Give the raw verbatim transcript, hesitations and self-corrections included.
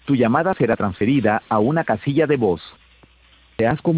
Tu llamada será transferida a una casilla de voz. Te has